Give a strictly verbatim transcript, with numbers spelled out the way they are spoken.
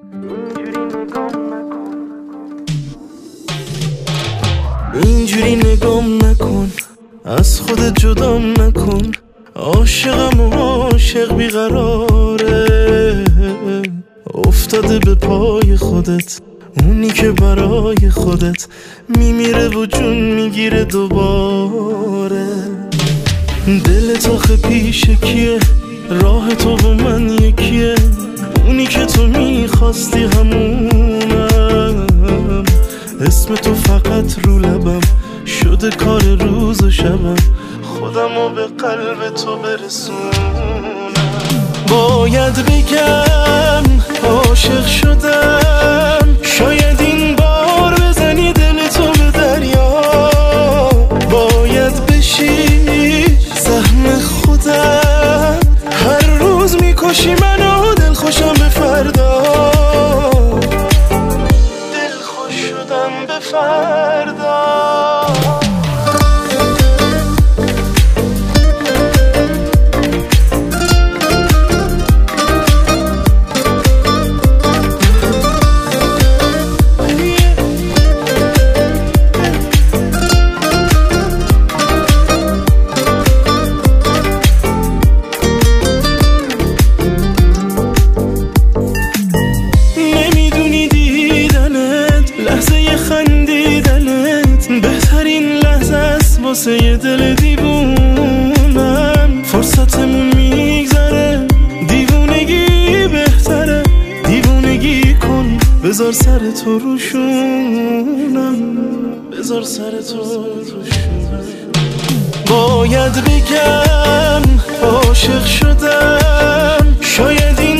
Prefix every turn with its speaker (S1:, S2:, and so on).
S1: اینجوری نگام نکن، از خودت جدام نکن. عاشقم و عاشق بیقراره، افتاده به پای خودت، اونی که برای خودت میمیره و جون میگیره دوباره. دلت آخه پیش کیه؟ راه تو و من یکیه، اونی که تو میخواستی همونم. اسم تو فقط رو لبم شده کار روز و شبم، خودمو به قلب تو برسونم. باید بگم عاشق شدم، شاید این بار بزنی دل تو به دریا. باید بشی سهم خودم، هر روز میکشی منو دل خوشم به فردا. دل خوش شدم به فردا. بهترین لحظه است واسه یه دل دیوونم. فرصتمون میگذره، دیوونگی بهتره. دیوونگی کن، بذار سر تو روشونم، بذار سر تو روشونم. باید بگم عاشق شدم، شاید این